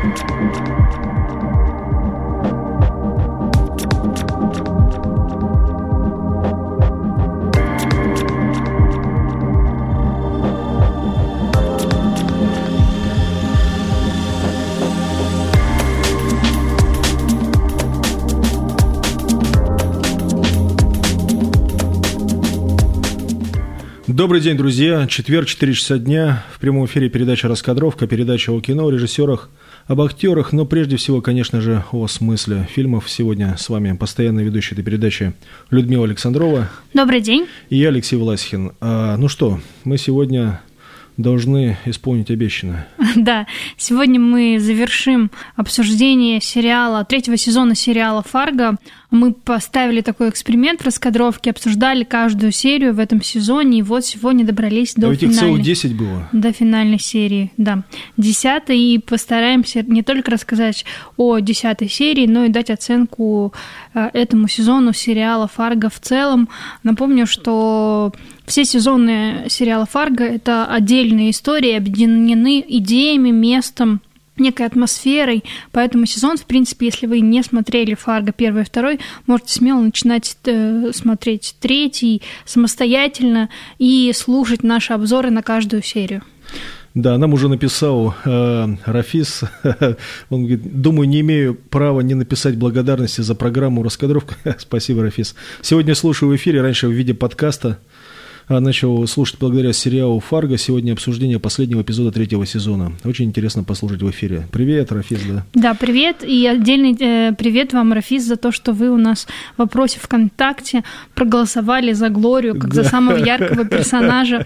Добрый день, друзья. Четверг, 4 часа дня. В прямом эфире передача «Раскадровка», передача о кино, режиссерах, об актерах, но прежде всего, конечно же, о смысле фильмов. Сегодня с вами постоянно ведущая этой передачи Людмила Александрова. Добрый день. И я, Алексей Власихин. Ну что, мы сегодня должны исполнить обещанное. Да, сегодня мы завершим обсуждение сериала, третьего сезона сериала «Фарго». Мы поставили такой эксперимент в раскадровке, обсуждали каждую серию в этом сезоне, и вот сегодня добрались до финальной. Их целых 10 было. До финальной серии, да. 10-й, и постараемся не только рассказать о 10-й серии, но и дать оценку этому сезону сериала «Фарго» в целом. Напомню, что все сезоны сериала «Фарго» — это отдельные истории, объединены идеями, местом, некой атмосферой, поэтому сезон, в принципе, если вы не смотрели «Фарго» 1 и 2, можете смело начинать смотреть 3 самостоятельно и слушать наши обзоры на каждую серию. Да, нам уже написал Рафис, он говорит: думаю, не имею права не написать благодарности за программу «Раскадровка». Спасибо, Рафис. Сегодня слушаю в эфире, раньше в виде подкаста. Начал слушать благодаря сериалу «Фарго». Сегодня обсуждение последнего эпизода 3 сезона. Очень интересно послушать в эфире. Привет, Рафис, да? Да, привет. И отдельный привет вам, Рафис, за то, что вы у нас в вопросе ВКонтакте проголосовали за Глорию, как за самого яркого персонажа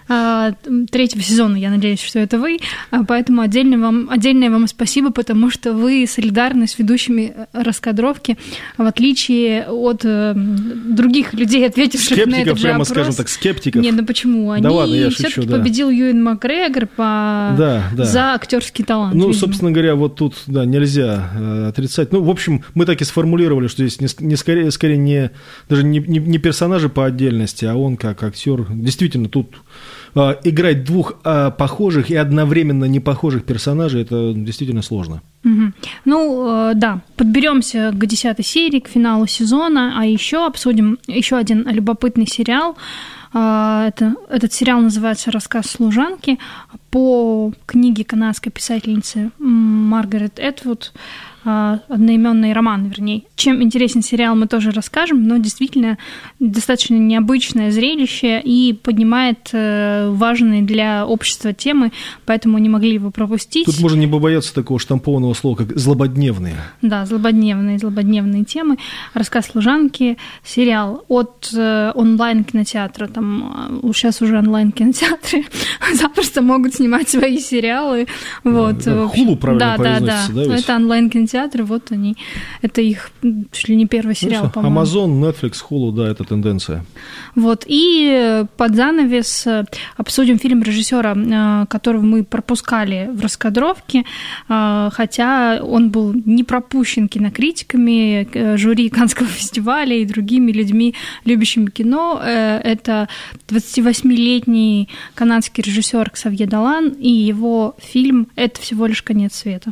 3 сезона. Я надеюсь, что это вы. Поэтому отдельное вам спасибо, потому что вы солидарны с ведущими раскадровки, в отличие от других людей, ответивших скептиков, на этот же вопрос. Скажем так, скептиков. Не, ну почему? Они все-таки победил Юэн Макгрегор за актерский талант. Ну, видимо. Собственно говоря, вот тут нельзя отрицать. Ну, в общем, мы так и сформулировали, что здесь скорее даже не персонажи по отдельности, а он как актер. Действительно, тут играть двух похожих и одновременно не похожих персонажей — это действительно сложно. Угу. Ну, да, подберемся к 10-й серии, к финалу сезона, а еще обсудим еще один любопытный сериал. Этот сериал называется «Рассказ служанки» по книге канадской писательницы Маргарет Этвуд, одноименный роман, вернее. Чем интересен сериал, мы тоже расскажем, но действительно достаточно необычное зрелище и поднимает важные для общества темы, поэтому не могли его пропустить. Тут можно не побояться такого штампованного слова, как «злободневные». Да, злободневные темы. «Рассказ служанки», сериал от онлайн-кинотеатра. Там сейчас уже онлайн-кинотеатры запросто могут снимать свои сериалы. Вот. Hulu правильно произносится, да? Это онлайн-кинотеатры, вот они, это их чуть ли не первый сериал, по-моему. Amazon, Netflix, Hulu, да, это тенденция. Вот, и под занавес обсудим фильм режиссера, которого мы пропускали в раскадровке, хотя он был не пропущен кинокритиками, жюри Каннского фестиваля и другими людьми, любящими кино. Это 28-летний канадский режиссер Ксавье Долан, и его фильм «Это всего лишь конец света».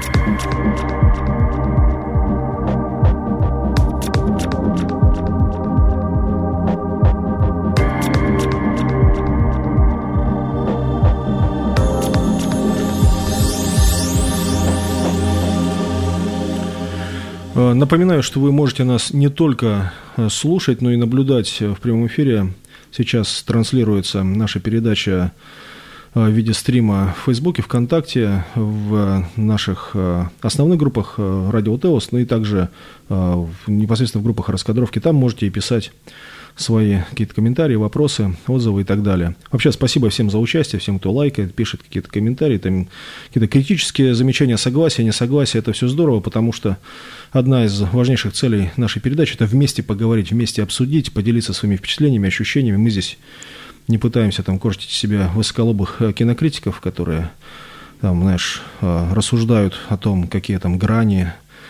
Напоминаю, что вы можете нас не только слушать, но и наблюдать в прямом эфире. Сейчас транслируется наша передача в виде стрима в Фейсбуке, ВКонтакте, в наших основных группах Радио Теос, но и также непосредственно в группах раскадровки. Там можете и писать свои какие-то комментарии, вопросы, отзывы и так далее. Вообще, спасибо всем за участие, всем, кто лайкает, пишет какие-то комментарии, там какие-то критические замечания, согласия, несогласия. Это все здорово, потому что одна из важнейших целей нашей передачи – это вместе поговорить, вместе обсудить, поделиться своими впечатлениями, ощущениями. Мы здесь не пытаемся там корчить из себя высоколобых кинокритиков, которые там, знаешь, рассуждают о том, какие там грани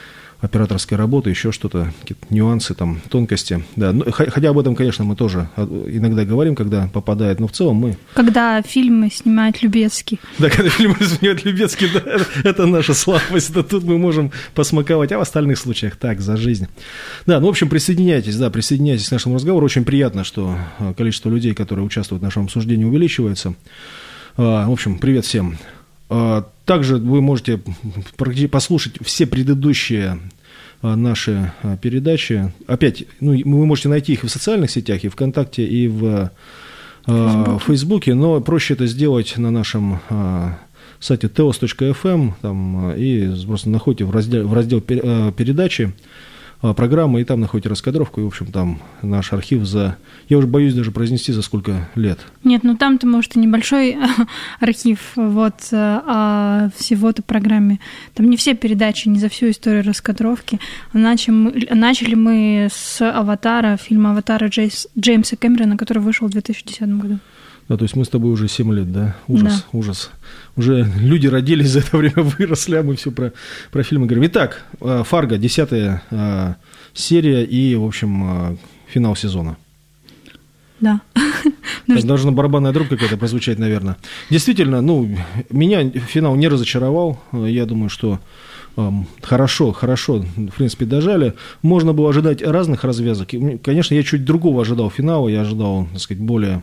операторской работы, еще что-то, какие-то нюансы, там, тонкости. Да. Хотя об этом, конечно, мы тоже иногда говорим, когда попадает, но в целом мы... Когда фильмы снимает Любецкий. Да, когда фильмы снимает Любецкий, да, это наша слабость, да, тут мы можем посмаковать, а в остальных случаях так, за жизнь. Да, ну, в общем, присоединяйтесь к нашему разговору. Очень приятно, что количество людей, которые участвуют в нашем обсуждении, увеличивается. В общем, привет всем. Также вы можете послушать все предыдущие наши передачи. Опять, вы можете найти их и в социальных сетях, и в ВКонтакте, и в Фейсбуке, но проще это сделать на нашем сайте teos.fm, там, и просто находите в раздел передачи программы, и там находите раскадровку, и, в общем, там наш архив я уже боюсь даже произнести, за сколько лет. Нет, там-то, может, и небольшой архив, всего-то программе. Там не все передачи, не за всю историю раскадровки. Начали мы с фильма «Аватара» Джеймса Кэмерона, который вышел в 2010 году. Да, то есть мы с тобой уже 7 лет, да? Ужас. Уже люди родились, за это время выросли, а мы все про фильмы говорим. Итак, «Фарго», 10-я серия и, в общем, финал сезона. Да. Должна барабанная дробь какая-то прозвучать, наверное. Действительно, меня финал не разочаровал. Я думаю, что хорошо, в принципе, дожали. Можно было ожидать разных развязок. Конечно, я чуть другого ожидал финала. Я ожидал, так сказать, более...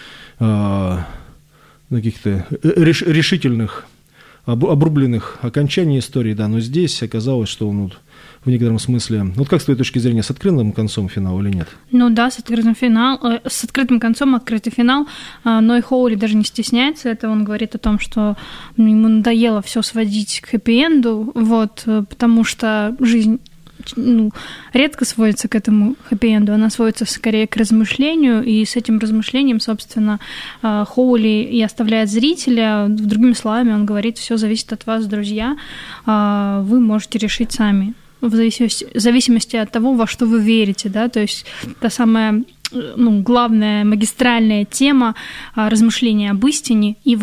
каких-то решительных, обрубленных окончаний истории, да, но здесь оказалось, что он в некотором смысле... как с твоей точки зрения, с открытым концом финал или нет? Да, с открытым концом, открытый финал, но и Хоули даже не стесняется этого, он говорит о том, что ему надоело все сводить к хэппи-энду, потому что жизнь... редко сводится к этому хэппи-энду, она сводится скорее к размышлению, и с этим размышлением, собственно, Хоули и оставляет зрителя. Другими словами, он говорит, все зависит от вас, друзья, вы можете решить сами, в зависимости от того, во что вы верите, да, то есть та самая главная магистральная тема размышления об истине, и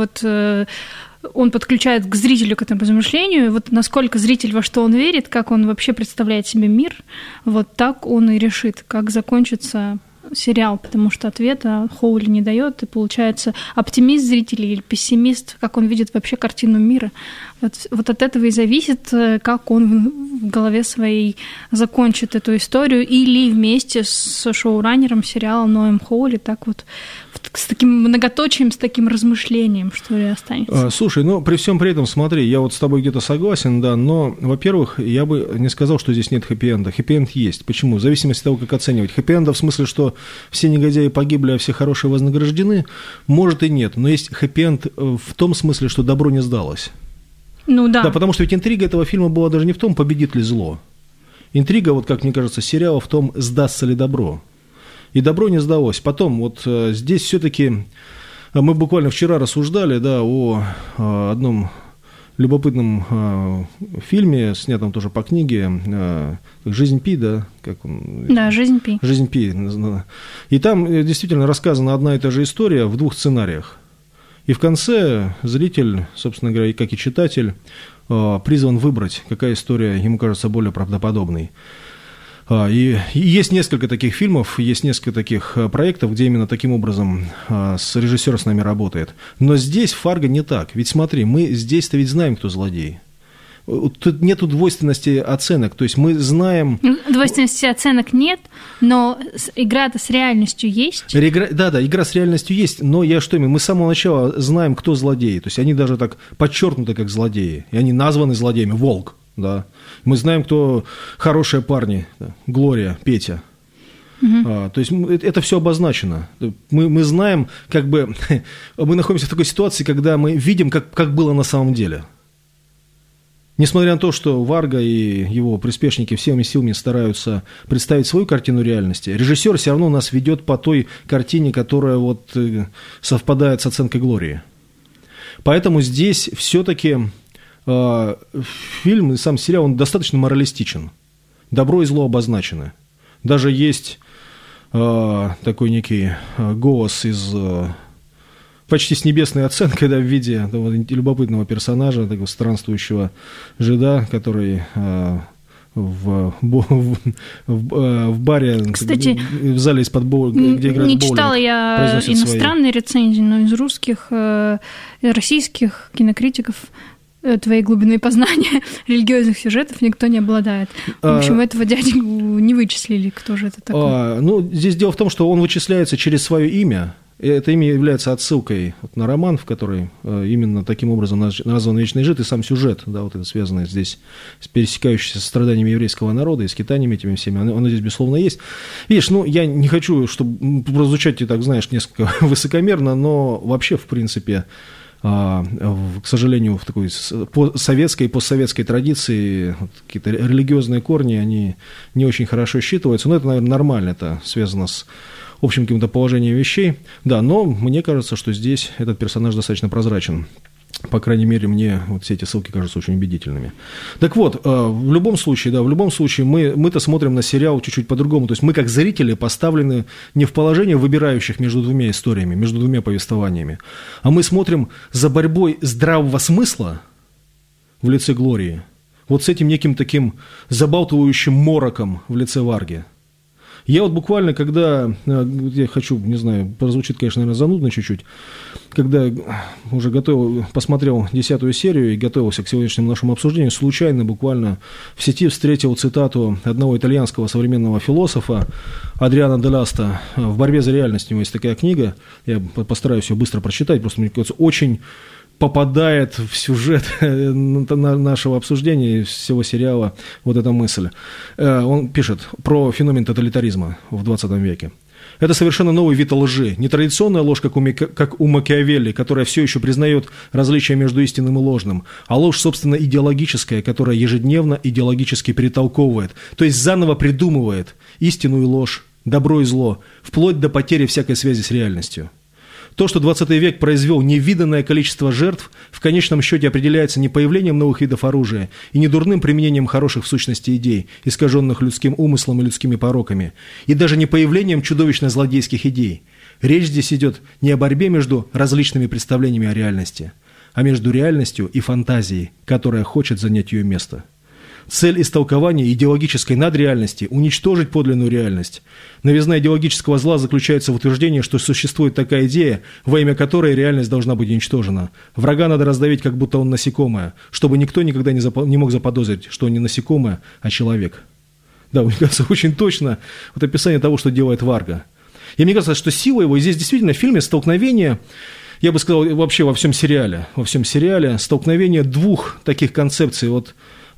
он подключает к зрителю, к этому размышлению, и насколько зритель во что он верит, как он вообще представляет себе мир, так он и решит, как закончится сериал, потому что ответа Хоули не дает, и получается оптимист зрителей или пессимист, как он видит вообще картину мира. От этого и зависит, как он в голове своей закончит эту историю, или вместе с шоураннером сериала Ноэм Хоули с таким многоточием, с таким размышлением, что ли, останется. Слушай, при всем при этом, смотри, я с тобой где-то согласен, да, но, во-первых, я бы не сказал, что здесь нет хэппи-энда. Хэппи-энд есть. Почему? В зависимости от того, как оценивать. Хэппи-энда в смысле, что все негодяи погибли, а все хорошие вознаграждены, может и нет, но есть хэппи-энд в том смысле, что добро не сдалось. Да. Да, потому что ведь интрига этого фильма была даже не в том, победит ли зло. Интрига, как мне кажется, сериала в том, сдастся ли добро. И добро не сдалось. Потом, здесь все-таки мы буквально вчера рассуждали, да, о одном любопытном фильме, снятом тоже по книге «Жизнь Пи», да? Как он? Да, «Жизнь Пи». «Жизнь Пи». И там действительно рассказана одна и та же история в двух сценариях. И в конце зритель, собственно говоря, как и читатель, призван выбрать, какая история ему кажется более правдоподобной. И есть несколько таких фильмов, есть несколько таких проектов, где именно таким образом режиссер с нами работает. Но здесь в «Фарго» не так. Ведь смотри, мы здесь-то ведь знаем, кто злодей. Тут нету двойственности оценок, то есть мы знаем... Двойственности оценок нет, но игра-то с реальностью есть. Да, игра с реальностью есть, но мы с самого начала знаем, кто злодеи, то есть они даже так подчеркнуты как злодеи, и они названы злодеями, Волк, да. Мы знаем, кто хорошие парни, Глория, Петя. То есть это все обозначено. Мы знаем, мы находимся в такой ситуации, когда мы видим, как было на самом деле. Несмотря на то, что Варга и его приспешники всеми силами стараются представить свою картину реальности, режиссер все равно нас ведет по той картине, которая совпадает с оценкой Глории. Поэтому здесь все-таки фильм и сам сериал, он достаточно моралистичен. Добро и зло обозначены. Даже есть такой некий голос из... почти с небесной оценкой, да, в виде любопытного персонажа, такого странствующего жида, который в баре, кстати, в зале из-под боулинга, где играют боулинг. Не читала я иностранные рецензии, но из русских, российских кинокритиков твоей глубины познания религиозных сюжетов никто не обладает. В общем, этого дядю не вычислили, кто же это такой. Здесь дело в том, что он вычисляется через свое имя. Это имя является отсылкой на роман, в который именно таким образом назван «Вечный жид», и сам сюжет, да, вот это связанное здесь с пересекающимся со страданиями еврейского народа и скитаниями этими всеми, оно здесь, безусловно, есть. Видишь, я не хочу, чтобы прозвучать, ты так знаешь, несколько высокомерно, но вообще, в принципе, к сожалению, в такой советской и постсоветской традиции какие-то религиозные корни, они не очень хорошо считываются, но это, наверное, нормально, это связано с общим каким-то положением вещей, да, но мне кажется, что здесь этот персонаж достаточно прозрачен. По крайней мере, мне вот все эти ссылки кажутся очень убедительными. Так вот, в любом случае, мы-то смотрим на сериал чуть-чуть по-другому. То есть мы, как зрители, поставлены не в положение выбирающих между двумя историями, между двумя повествованиями, а мы смотрим за борьбой здравого смысла в лице Глории, вот с этим неким таким забалтывающим мороком в лице Варги. Я вот буквально, когда, я хочу, не знаю, прозвучит, конечно, наверное, занудно чуть-чуть, когда уже посмотрел 10-ю серию и готовился к сегодняшнему нашему обсуждению, случайно буквально в сети встретил цитату одного итальянского современного философа Адриано де Ласта «В борьбе за реальность». У него есть такая книга, я постараюсь ее быстро прочитать, просто мне кажется, очень попадает в сюжет нашего обсуждения и всего сериала вот эта мысль. Он пишет про феномен тоталитаризма в 20 веке. Это совершенно новый вид лжи. Не традиционная ложь, как у Макиавелли, которая все еще признает различия между истинным и ложным, а ложь, собственно, идеологическая, которая ежедневно идеологически перетолковывает, то есть заново придумывает истину и ложь, добро и зло, вплоть до потери всякой связи с реальностью. То, что 20 век произвел невиданное количество жертв, в конечном счете определяется не появлением новых видов оружия и не дурным применением хороших в сущности идей, искаженных людским умыслом и людскими пороками, и даже не появлением чудовищно злодейских идей. Речь здесь идет не о борьбе между различными представлениями о реальности, а между реальностью и фантазией, которая хочет занять ее место. Цель истолкования идеологической надреальности – уничтожить подлинную реальность. Новизна идеологического зла заключается в утверждении, что существует такая идея, во имя которой реальность должна быть уничтожена. Врага надо раздавить, как будто он насекомое, чтобы никто никогда не мог заподозрить, что он не насекомое, а человек. Да, мне кажется, очень точно вот описание того, что делает Варга. И мне кажется, что сила его, и здесь действительно в фильме столкновение, я бы сказал, вообще во всем сериале столкновение двух таких концепций. Вот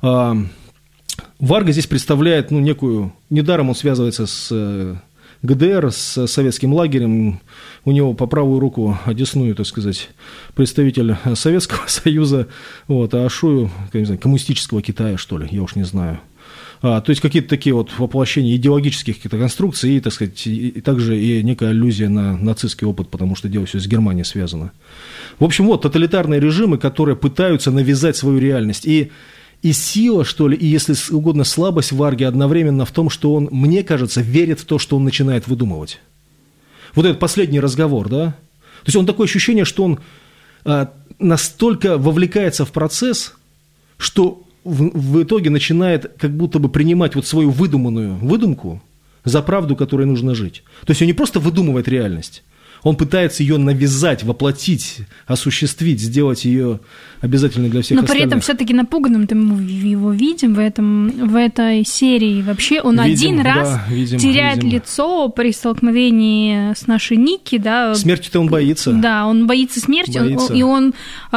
Варга здесь представляет некую... Недаром он связывается с ГДР, с советским лагерем. У него по правую руку одесную, так сказать, представитель Советского Союза, а Шую, не знаю, коммунистического Китая, что ли, я уж не знаю. То есть какие-то такие вот воплощения идеологических каких-то конструкций и, так сказать, и также и некая аллюзия на нацистский опыт, потому что дело все с Германией связано. В общем, тоталитарные режимы, которые пытаются навязать свою реальность. И сила, что ли, и, если угодно, слабость Варги одновременно в том, что он, мне кажется, верит в то, что он начинает выдумывать. Вот этот последний разговор, да? То есть он такое ощущение, что он настолько вовлекается в процесс, что в итоге начинает как будто бы принимать вот свою выдуманную выдумку за правду, которой нужно жить. То есть он не просто выдумывает реальность, он пытается ее навязать, воплотить, осуществить, сделать ее обязательной для всех остальных. Но при этом все-таки напуганным мы его видим в этой серии. Вообще он один раз теряет лицо при столкновении с нашей Ники. Да. Смерти-то он боится. Да, он боится смерти, и он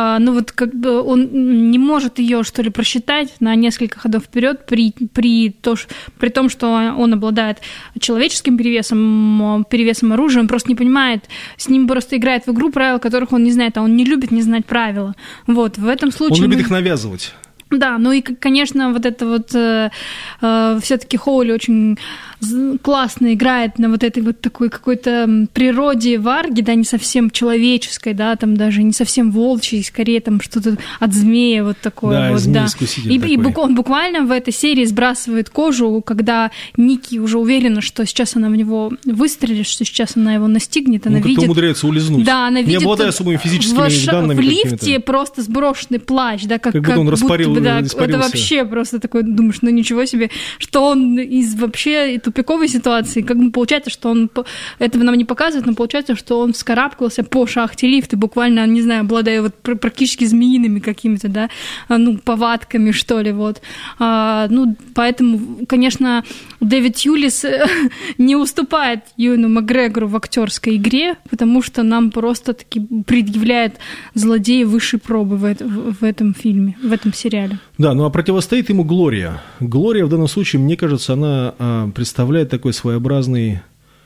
не может ее, что ли, просчитать на несколько ходов вперед при том, что он обладает человеческим перевесом оружия, он просто не понимает, с ним просто играет в игру, правила которых он не знает, а он не любит не знать правила. Вот, в этом случае... Он любит их навязывать. Да, и, конечно, это всё-таки Хоули очень классно играет на вот этой вот такой какой-то природе Варги, да, не совсем человеческой, да, там даже не совсем волчьей, скорее там что-то от змея вот такое. Да, вот, да. И такой. Он буквально в этой серии сбрасывает кожу, когда Ники уже уверена, что сейчас она в него выстрелит, что сейчас она его настигнет, она видит... умудряется улизнуть. Да, она видит... Не обладая особыми физическими данными в лифте просто сброшенный плащ, да, как будто он испарился. Это вообще просто такой, думаешь, ну ничего себе, что он из вообще тупиковой ситуации, как бы получается, что он, этого нам не показывает, но получается, что он вскарабкался по шахте лифта, буквально, не знаю, обладая вот практически змеиными какими-то, да, ну, повадками, что ли, вот. Ну, поэтому, конечно, Дэвид Тьюлис не уступает Юэну Макгрегору в актерской игре, потому что нам просто-таки предъявляет злодея высшей пробы в этом фильме, в этом сериале. Да, ну а противостоит ему Глория. Глория в данном случае, мне кажется, она представляет такой своеобразный,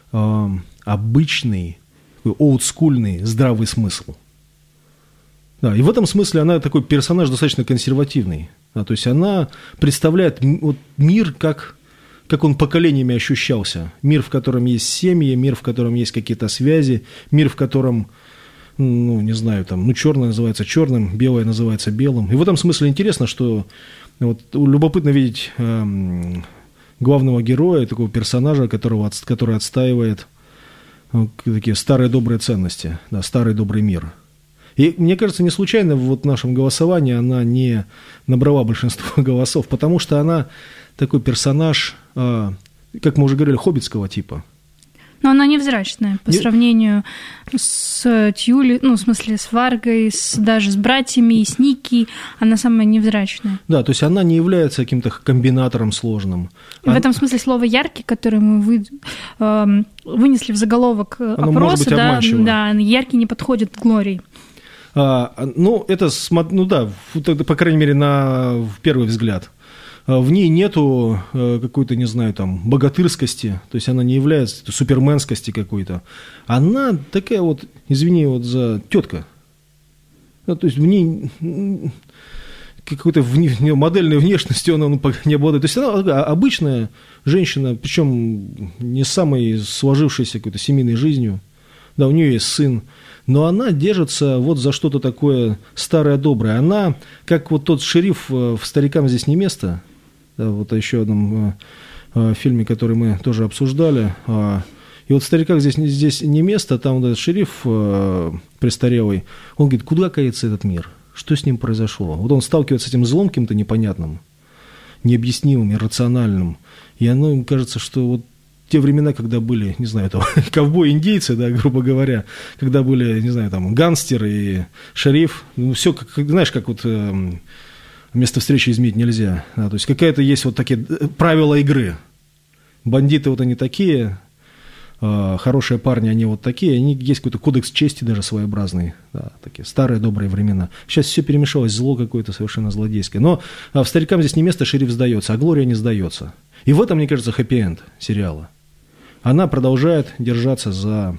обычный, олдскульный, здравый смысл. Да, и в этом смысле она такой персонаж достаточно консервативный. Да, то есть она представляет вот мир, как он поколениями ощущался. Мир, в котором есть семьи, мир, в котором есть какие-то связи, мир, в котором, ну, не знаю, там, ну, черное называется черным, белое называется белым. И в этом смысле интересно, что вот любопытно видеть главного героя, такого персонажа, который отстаивает такие старые добрые ценности, да, старый добрый мир. И мне кажется, не случайно вот в нашем голосовании она не набрала большинство голосов, потому что она такой персонаж, как мы уже говорили, хоббитского типа. Но она невзрачная по сравнению с Тьюли, ну, в смысле, с Варгой, даже с братьями и с Ники, она самая невзрачная. Да, то есть она не является каким-то комбинатором сложным. В этом смысле слово «яркий», которое мы вынесли в заголовок опроса, да, яркий не подходит к Глории. Ну, это, ну да, по крайней мере, в первый взгляд. В ней нету какой-то, не знаю, там, богатырскости, то есть она не является суперменскости какой-то. Она такая вот, извини, вот за тетка. То есть в ней какой-то модельной внешностью она не обладает. То есть она обычная женщина, причем не самой сложившейся какой-то семейной жизнью. Да, у нее есть сын. Но она держится вот за что-то такое старое, доброе. Она, как вот тот шериф в «Старикам здесь не место», да, вот о еще одном фильме, который мы тоже обсуждали. И вот в «Стариках здесь не место», там вот этот шериф престарелый, он говорит, куда катится этот мир? Что с ним произошло? Вот он сталкивается с этим злом каким-то непонятным, необъяснимым, иррациональным. И оно, кажется, что вот те времена, когда были, не знаю, там, ковбои-индейцы, да, грубо говоря, когда были, не знаю, там, гангстер и шериф, ну, все, как, знаешь, как вот место встречи изменить нельзя. Да, то есть какая-то есть вот такие правила игры. Бандиты вот они такие, хорошие парни они вот такие, они есть какой-то кодекс чести даже своеобразный, да, такие старые добрые времена. Сейчас все перемешалось, зло какое-то совершенно злодейское. Но в «Старикам здесь не место», шериф сдается, а Глория не сдается. И в этом, мне кажется, хэппи-энд сериала. Она продолжает держаться за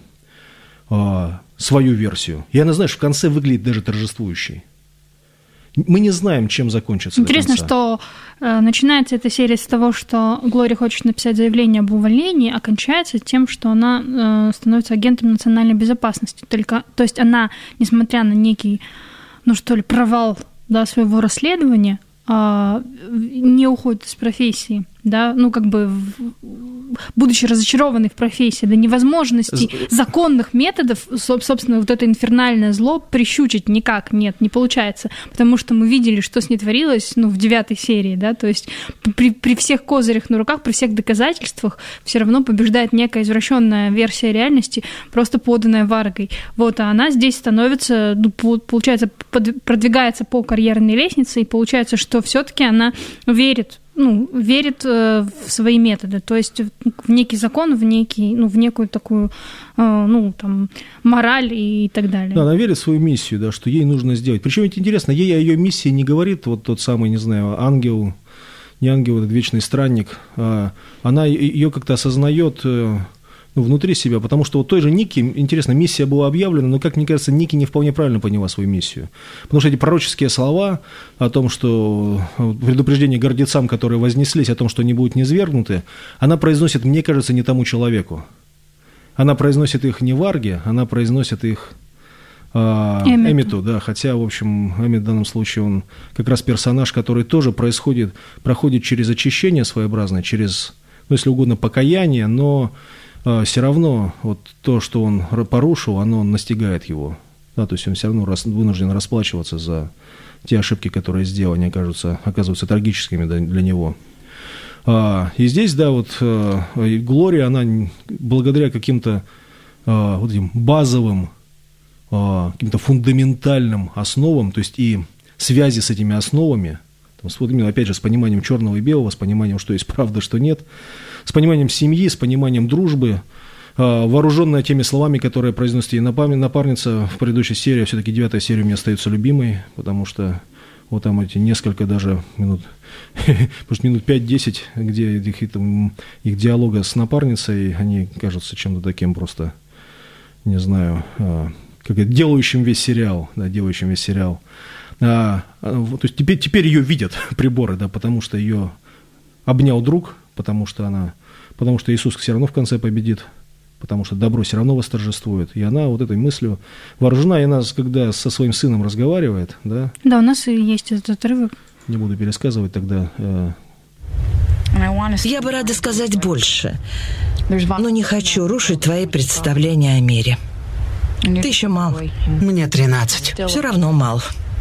свою версию. И она, знаешь, в конце выглядит даже торжествующей. Мы не знаем, чем закончится. Интересно, что начинается эта серия с того, что Глория хочет написать заявление об увольнении, а кончается тем, что она становится агентом национальной безопасности. То есть она, несмотря на некий, ну что ли, провал, да, своего расследования, не уходит из профессии, да, ну как бы будучи разочарованной в профессии, до невозможности законных методов, собственно, вот это инфернальное зло прищучить никак не получается, потому что мы видели, что с ней творилось, ну, в 9 серии, да, то есть при всех козырях на руках, при всех доказательствах все равно побеждает некая извращенная версия реальности, просто поданная Варгой. Вот, а она здесь становится, ну, получается, продвигается по карьерной лестнице, и получается, что все-таки она верит в свои методы, то есть в некий закон, в некую такую, ну, там, мораль и так далее. Да, она верит в свою миссию, да, что ей нужно сделать. Причем ведь интересно, ей о ее миссии не говорит вот тот самый, не знаю, ангел, не ангел, этот вечный странник. Она ее как-то осознает, внутри себя, потому что вот той же Никки, интересно, миссия была объявлена, но, как мне кажется, Никки не вполне правильно поняла свою миссию. Потому что эти пророческие слова о том, что предупреждение гордецам, которые вознеслись, о том, что они будут низвергнуты, она произносит, мне кажется, не тому человеку. Она произносит их не Варге, она произносит их Эммету, да, хотя, в общем, Эммет в данном случае, он как раз персонаж, который тоже проходит через очищение своеобразное, через, ну, если угодно, покаяние, но все равно вот то, что он порушил, оно настигает его, да, то есть он все равно вынужден расплачиваться за те ошибки, которые сделал, они оказываются трагическими для него. И здесь, да, вот Глория, она благодаря каким-то вот этим базовым, каким-то фундаментальным основам, то есть и связи с этими основами, вот именно, опять же, с пониманием черного и белого, с пониманием, что есть правда, что нет, с пониманием семьи, с пониманием дружбы, вооруженная теми словами, которые произносит ей напарница в предыдущей серии, все-таки 9-я серия у меня остается любимой, потому что вот там эти несколько даже минут, может, минут 5-10, где их диалога с напарницей, они кажутся чем-то таким просто, не знаю, делающим весь сериал, да, делающим весь сериал. То есть теперь ее видят приборы, да, потому что ее обнял друг, потому что Иисус все равно в конце победит, потому что добро все равно восторжествует. И она вот этой мыслью вооружена, и она, когда со своим сыном разговаривает, да. Да, у нас и есть этот отрывок. Не буду пересказывать тогда. Я бы рада сказать больше, но не хочу рушить твои представления о мире. Ты еще мал. Мне 13. Все равно мал.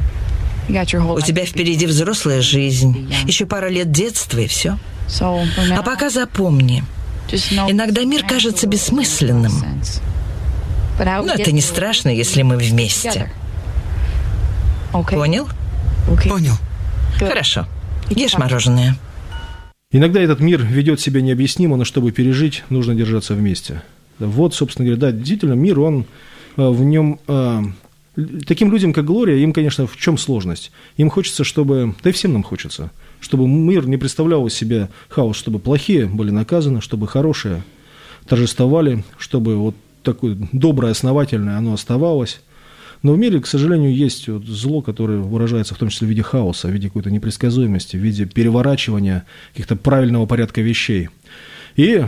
У тебя впереди взрослая жизнь, еще пара лет детства и все. А пока запомни, иногда мир кажется бессмысленным. Но это не страшно, если мы вместе. Понял? Понял. Хорошо. Ешь мороженое. Иногда этот мир ведет себя необъяснимо, но чтобы пережить, нужно держаться вместе. Вот, собственно говоря, да, действительно, мир, он в нем... Таким людям, как Глория, им, конечно, в чем сложность? Им хочется, чтобы... Да и всем нам хочется. Чтобы мир не представлял из себя хаос, чтобы плохие были наказаны, чтобы хорошие торжествовали, чтобы вот такое доброе, основательное оно оставалось. Но в мире, к сожалению, есть вот зло, которое выражается в том числе в виде хаоса, в виде какой-то непредсказуемости, в виде переворачивания каких-то правильного порядка вещей. И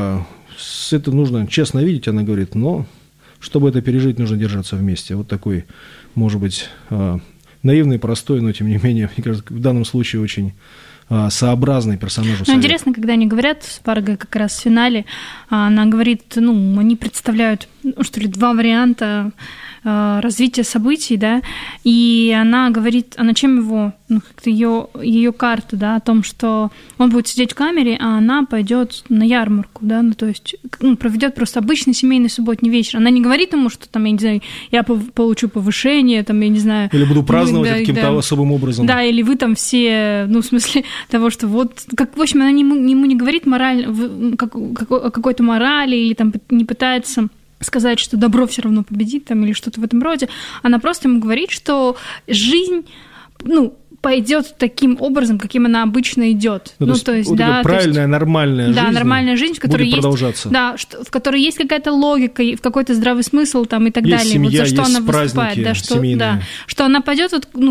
это нужно честно видеть, она говорит, но чтобы это пережить, нужно держаться вместе. Вот такой, может быть, наивный, простой, но тем не менее, мне кажется, в данном случае очень сообразный персонажу. Ну, интересно, когда они говорят с Фарго как раз в финале, она говорит, они представляют, что ли, два варианта развития событий, да, и она говорит, а на чем его, как-то ее карта, да, о том, что он будет сидеть в камере, а она пойдет на ярмарку, да, то есть проведет просто обычный семейный субботний вечер. Она не говорит ему, что там, я не знаю, я получу повышение, там, я не знаю. Или буду праздновать каким-то особым образом. Да, или вы там все, в смысле того, что вот, как, в общем, она ему не говорит о какой-то морали или там не пытается сказать, что добро все равно победит, там, или что-то в этом роде. Она просто ему говорит, что жизнь, пойдет таким образом, каким она обычно идет. То есть, да, правильная, нормальная жизнь. Да, нормальная жизнь, в которой будет продолжаться. в которой есть какая-то логика, в какой-то здравый смысл там, и так есть далее. Семья, вот за что есть она выступает, да, что она пойдет,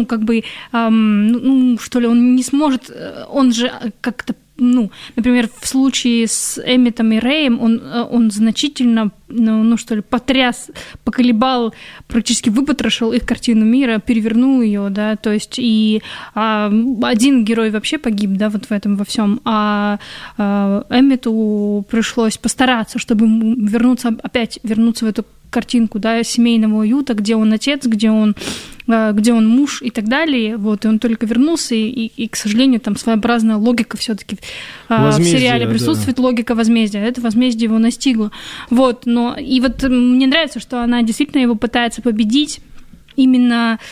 что ли, он не сможет, он же как-то, например, в случае с Эмметом и Рэем он значительно, потряс, поколебал, практически выпотрошил их картину мира, перевернул ее, да, то есть и один герой вообще погиб, да, вот в этом во всем, а Эммету пришлось постараться, чтобы вернуться в эту картинку, да, семейного уюта, где он отец, где он муж и так далее, вот, и он только вернулся, и к сожалению, там своеобразная логика все-таки в сериале присутствует, да. Логика возмездия, это возмездие его настигло, вот, и вот мне нравится, что она действительно его пытается победить именно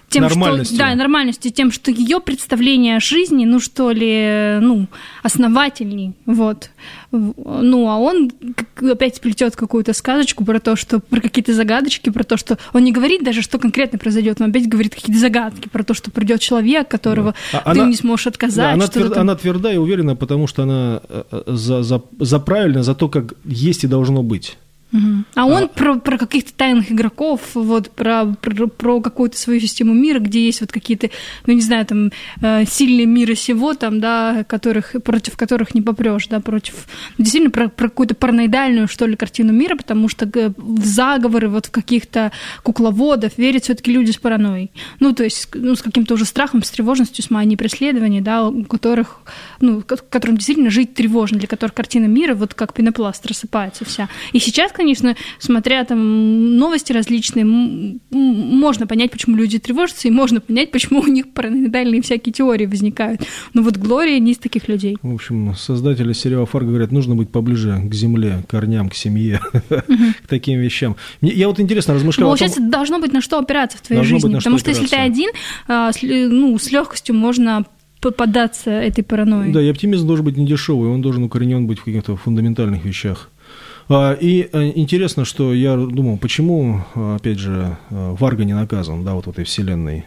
тем, нормальностью. Что, да, нормальностью, тем, что ее представление о жизни, ну, что ли, ну, основательней, вот. Ну, а он опять плетет какую-то сказочку про то, что, про какие-то загадочки, про то, что он не говорит даже, что конкретно произойдет, он опять говорит какие-то загадки про то, что придет человек, которого ты не сможешь отказать. Да, она тверда и уверена, потому что она за правильно, за то, как есть и должно быть. А он про каких-то тайных игроков, вот, про какую-то свою систему мира, где есть вот какие-то, ну, не знаю, там, сильные мира сего, там, да, против которых не попрёшь, да, действительно, про какую-то параноидальную, что ли, картину мира, потому что в заговоры, вот в каких-то кукловодов верят всё-таки люди с паранойей. Ну, то есть, ну, с каким-то уже страхом, с тревожностью, с манией преследования, да, у которых, ну, которым действительно жить тревожно, для которых картина мира, вот как пенопласт, рассыпается вся. И сейчас, конечно, смотря там новости различные, можно понять, почему люди тревожатся, и можно понять, почему у них параноидальные всякие теории возникают. Но вот Глория не из таких людей. В общем, создатели сериала «Фарго» говорят, нужно быть поближе к земле, к корням, к семье, к таким вещам. Я вот интересно размышлял о том... Получается, должно быть на что опираться в твоей жизни, потому что если ты один, ну, с легкостью можно поддаться этой паранойи. Да, и оптимизм должен быть недешевый, он должен укоренен быть в каких-то фундаментальных вещах. И интересно, что я думал, почему, опять же, Фарго не наказан, да, вот в этой вселенной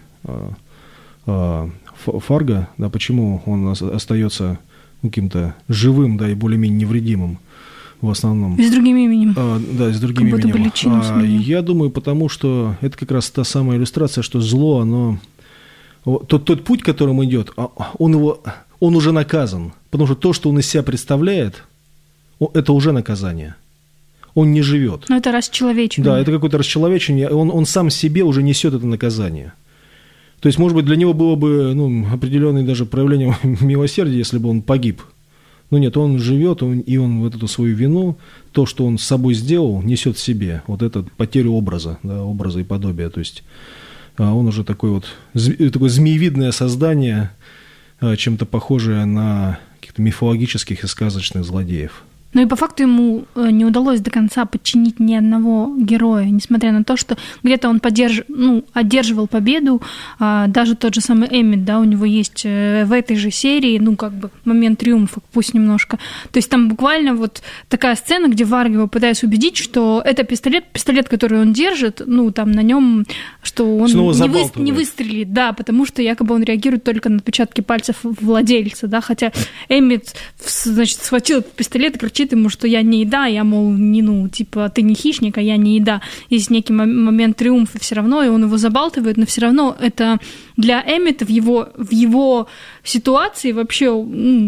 Фарго, да, почему он остается каким-то живым, да, и более-менее невредимым в основном. И с другим именем. Да, с другим именем. Я думаю, потому что это как раз та самая иллюстрация, что зло, оно... Тот путь, которым идет, он уже наказан, потому что то, что он из себя представляет, это уже наказание. Он не живет. Но это расчеловечивание. Да, это какое-то расчеловечивание. Он сам себе уже несет это наказание. То есть, может быть, для него было бы определенное даже проявление милосердия, если бы он погиб. Но нет, он живет, и он вот эту свою вину, то, что он с собой сделал, несет в себе. Вот эту потерю образа, да, образа и подобия. То есть он уже такое змеевидное создание, чем-то похожее на каких-то мифологических и сказочных злодеев. Ну и по факту ему не удалось до конца подчинить ни одного героя, несмотря на то, что где-то он одерживал победу, даже тот же самый Эммет, да, у него есть в этой же серии, ну, как бы момент триумфа, пусть немножко. То есть там буквально вот такая сцена, где Фарго его пытается убедить, что это пистолет, который он держит, ну, там на нем, что он не выстрелит, да, потому что якобы он реагирует только на отпечатки пальцев владельца, да, хотя Эммет, значит, схватил этот пистолет и кричит ему, что я не еда, я, мол, ты не хищник, а я не еда. Есть некий момент триумфа все равно, и он его забалтывает, но все равно это для Эммета в его ситуации вообще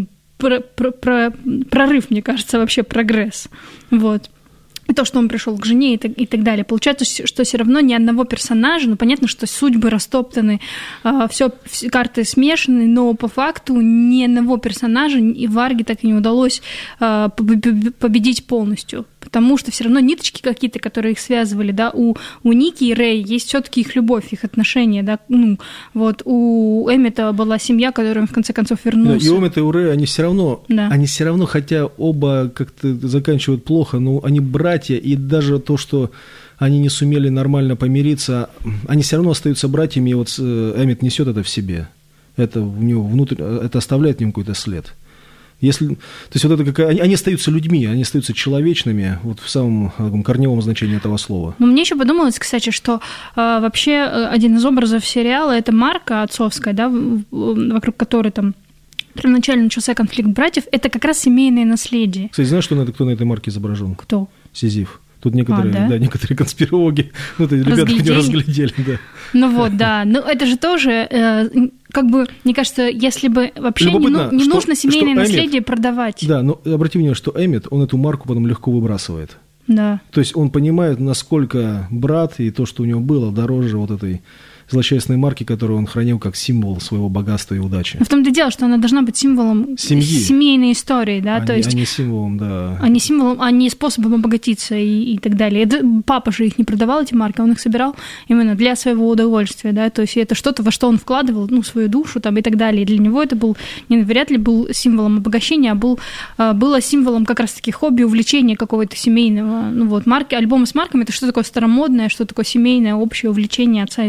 прорыв, мне кажется, вообще прогресс. Вот. И то, что он пришел к жене и так далее. Получается, что все равно ни одного персонажа, ну, понятно, что судьбы растоптаны, все карты смешаны, но по факту ни одного персонажа и Фарго так и не удалось победить полностью. Потому что все равно ниточки какие-то, которые их связывали, да, у Ники и Рэй есть все-таки их любовь, их отношения, да, ну, вот у Эммета была семья, которая в конце концов вернулся. Да, и у Эммета и у Рэя они все равно, хотя оба как-то заканчивают плохо, но они братья, и даже то, что они не сумели нормально помириться, они все равно остаются братьями, и вот Эммет несет это в себе, это в него внутрь, это оставляет в нем какой-то след. То есть вот это они остаются людьми, они остаются человечными, вот в самом корневом значении этого слова. Но мне еще подумалось, кстати, что вообще один из образов сериала – это марка отцовская, да, вокруг которой там первоначально начался конфликт братьев, это как раз семейное наследие. Кстати, знаешь, кто на этой марке изображен? Кто? Сизиф. Тут некоторые конспирологи, ребята не разглядели, да. Ну вот, да. Но это же тоже, как бы, мне кажется, если бы вообще не нужно семейное наследие продавать. Да, но обрати внимание, что Эммет, он эту марку потом легко выбрасывает. Да. То есть он понимает, насколько брат и то, что у него было, дороже вот этой злосчастной марки, которую он хранил как символ своего богатства и удачи. Но в том-то и дело, что она должна быть символом семейной истории, да, то есть... А не символом, да. А не символом, а не способом обогатиться и так далее. Папа же их не продавал, эти марки, он их собирал именно для своего удовольствия, да, то есть это что-то, во что он вкладывал, ну, свою душу там и так далее. И для него это был, вряд ли был символом обогащения, а было символом как раз-таки хобби, увлечения какого-то семейного. Ну вот, альбомы с марками – это что такое старомодное, что такое семейное, общее увлечение отца и сыновей.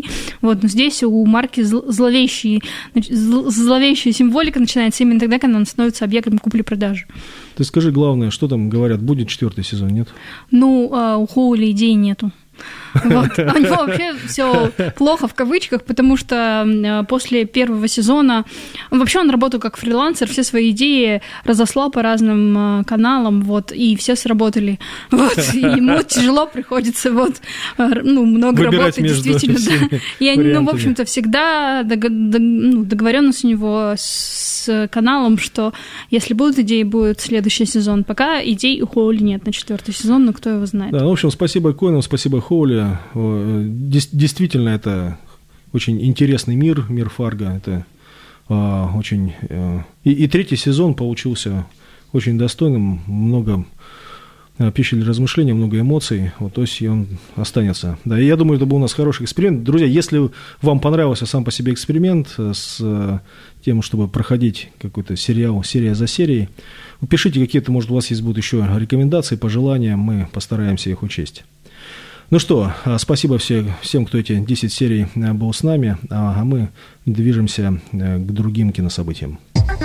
короли. Вот, но здесь у марки зловещая символика начинается именно тогда, когда она становится объектом купли-продажи. Ты скажи, главное, что там говорят, будет 4-й сезон, нет? У Хоули идей нету. Вот. У него вообще все плохо в кавычках, потому что после первого сезона он работал как фрилансер, все свои идеи разослал по разным каналам, вот, и все сработали. Вот, и ему тяжело приходится много выбирать работать, действительно. Да. И в общем-то, всегда договоренность у него с каналом, что если будут идеи, будет следующий сезон. Пока идей у Хоули нет на 4-й сезон, но кто его знает. Да, в общем, спасибо Коэнам, спасибо Хоули. Действительно, это очень интересный мир Фарго. Это очень... И 3-й сезон получился очень достойным, много пищи для размышления, много эмоций. Вот, то есть он останется. Да, и я думаю, это был у нас хороший эксперимент. Друзья, если вам понравился сам по себе эксперимент с тем, чтобы проходить какой-то сериал, серия за серией, пишите какие-то, может, у вас будут еще рекомендации, пожелания, мы постараемся их учесть. Ну что, спасибо всем, кто эти 10 серий был с нами, а мы движемся к другим кинособытиям.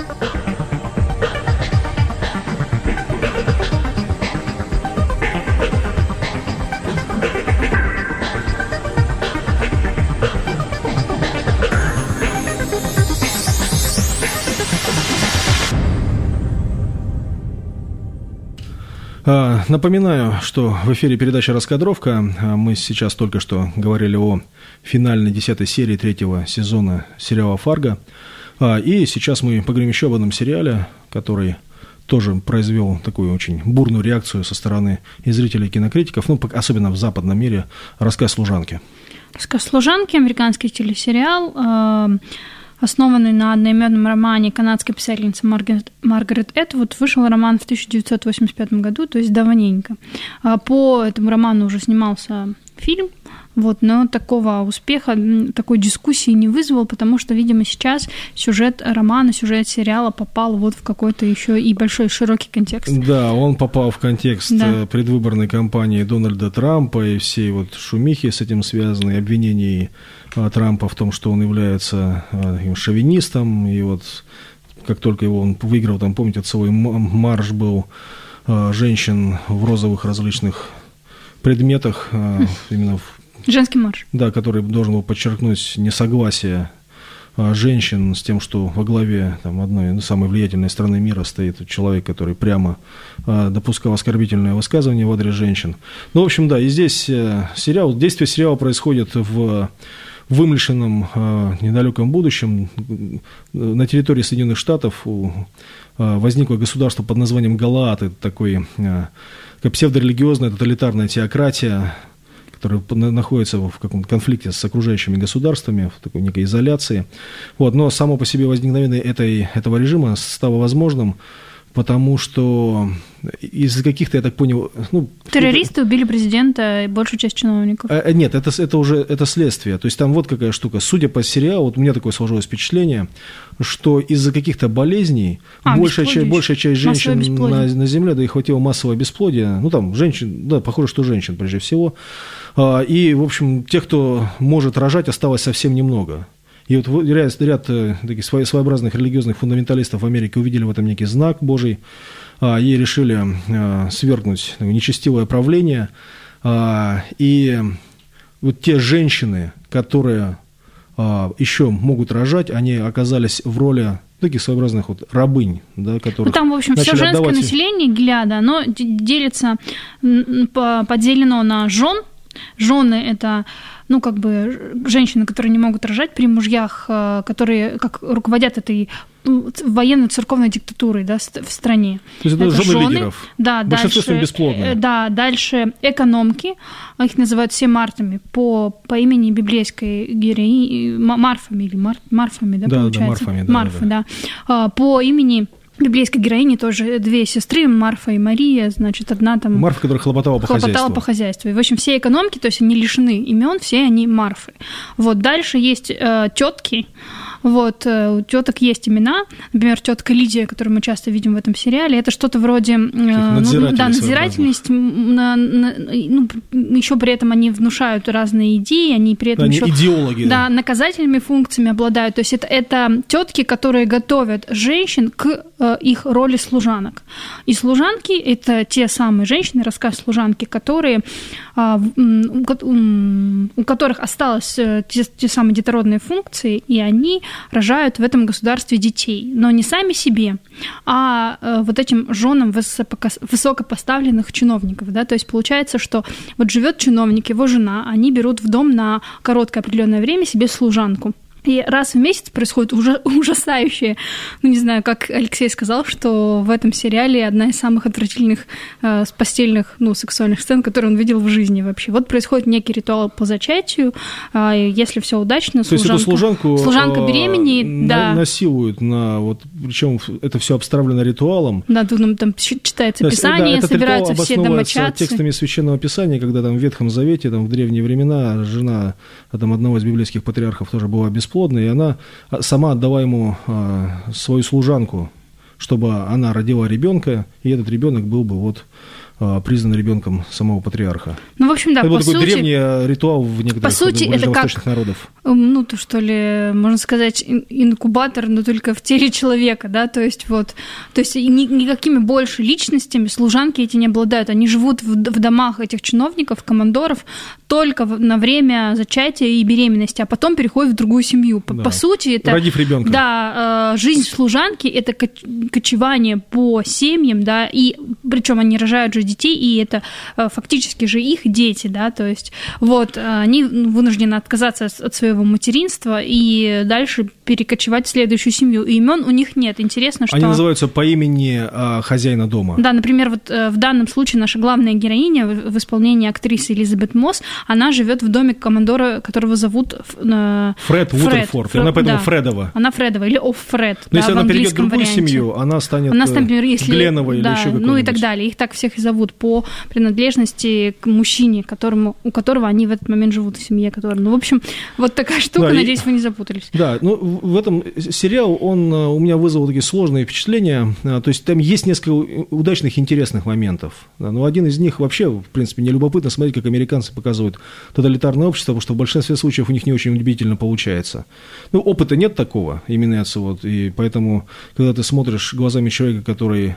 Напоминаю, что в эфире передача «Раскадровка». Мы сейчас только что говорили о финальной 10-й серии 3-го сезона сериала «Фарго». И сейчас мы поговорим еще об одном сериале, который тоже произвел такую очень бурную реакцию со стороны и зрителей, и кинокритиков, особенно в западном мире, «Рассказ служанки». «Рассказ служанки» – американский телесериал, основанный на одноименном романе канадской писательницы Маргарет Этвуд. Вышел роман в 1985 году, то есть давненько. По этому роману уже снимался фильм, но такого успеха, такой дискуссии не вызвал, потому что, видимо, сейчас сюжет романа, сюжет сериала попал в какой-то еще и большой широкий контекст. Да, он попал в контекст предвыборной кампании Дональда Трампа и всей шумихи с этим связанной, обвинений Трампа в том, что он является шовинистом, и как только он выиграл, помните, целый марш был женщин в розовых различных предметах, именно женский марш. Да, который должен был подчеркнуть несогласие женщин с тем, что во главе одной самой влиятельной страны мира стоит человек, который прямо допускал оскорбительное высказывание в адрес женщин. В общем, да, и здесь действие сериала происходит в вымышленном недалеком будущем. На территории Соединенных Штатов возникло государство под названием Галаад. Это такая псевдорелигиозная тоталитарная теократия, которая находится в каком-то конфликте с окружающими государствами, в такой некой изоляции. Но само по себе возникновение этого режима стало возможным, потому что из каких-то, я так понял... террористы убили президента и большую часть чиновников. Нет, это уже следствие. То есть там какая штука. Судя по сериалу, у меня такое сложилось впечатление, что из-за каких-то болезней большая часть женщин на Земле, да и хватило массового бесплодия. Женщин, да, похоже, что женщин прежде всего. И, в общем, тех, кто может рожать, осталось совсем немного. И ряд таких своеобразных религиозных фундаменталистов в Америке увидели в этом некий знак Божий и решили свергнуть нечестивое правление. И те женщины, которые еще могут рожать, они оказались в роли таких своеобразных рабынь, да, которых там, в общем, все женское население Гилеада, оно делится, поделено на жен. Жены – это, женщины, которые не могут рожать при мужьях, которые руководят этой военно-церковной диктатурой, да, в стране. То есть это жены лидеров. Да, большинство бесплодные. Да, дальше экономки, их называют семартами по имени библейской героини, Марфами, или Марфами, да, получается? Да, Марфами, да. По имени библейской героини тоже две сестры, Марфа и Мария, одна там... Марфа, которая хлопотала по хозяйству. И, в общем, все экономки, то есть они лишены имен, все они Марфы. Дальше есть тетки, Вот, у теток есть имена. Например, тетка Лидия, которую мы часто видим в этом сериале, это что-то вроде... надзирательность. Еще при этом они внушают разные идеи, они при этом еще... идеологи. Да, наказательными функциями обладают. То есть это тетки, которые готовят женщин к их роли служанок. И служанки — это те самые женщины, рассказ служанки, которые, у которых осталось те самые детородные функции, и они рожают в этом государстве детей. Но не сами себе, а вот этим женам высокопоставленных чиновников. Да? То есть получается, что вот живет чиновник, его жена, они берут в дом на короткое определенное время себе служанку. И раз в месяц происходит ужасающее, не знаю, как Алексей сказал, что в этом сериале одна из самых отвратительных постельных, сексуальных сцен, которые он видел в жизни вообще. Вот происходит некий ритуал по зачатию, если все удачно, служанка беременеет, да. Насилуют, причем это все обставлено ритуалом. Да, там читается Писание, собираются все домочадцы. Текстами Священного Писания, когда там в Ветхом Завете, там в древние времена, жена одного из библейских патриархов тоже была бесплодна, и она сама отдала ему свою служанку, чтобы она родила ребенка, и этот ребенок был бы признан ребенком самого патриарха. В общем, да, это был такой древний ритуал в некоторых ближневосточных народов. То, что ли, можно сказать, инкубатор, но только в теле человека, да, то есть никакими больше личностями служанки эти не обладают, они живут в домах этих чиновников, командоров только на время зачатия и беременности, а потом переходят в другую семью. Да. По сути, это... Родив ребенка. Да, жизнь служанки — это кочевание по семьям, да, и причем они рожают же детей, и это фактически же их дети, да, то есть они вынуждены отказаться от своего материнства и дальше перекочевать в следующую семью. И имен у них нет. Интересно, что... Они называются по имени хозяина дома. Да, например, в данном случае наша главная героиня в исполнении актрисы Элизабет Мосс, она живет в доме командора, которого зовут Фред Уотерфорд. Она поэтому Фредова. Она Фредова или Фред. Но если она перейдет в другую семью, она станет Гленовой или еще какой-нибудь. И так далее. Их так всех и зовут по принадлежности к мужчине, у которого они в этот момент живут в семье. В общем, вот такая штука, надеюсь, вы не запутались. Да, в этом сериал, он у меня вызвал такие сложные впечатления, то есть там есть несколько удачных, интересных моментов, но один из них вообще, в принципе, не любопытно смотреть, как американцы показывают тоталитарное общество, потому что в большинстве случаев у них не очень убедительно получается. Опыта нет такого, имеется и поэтому, когда ты смотришь глазами человека, который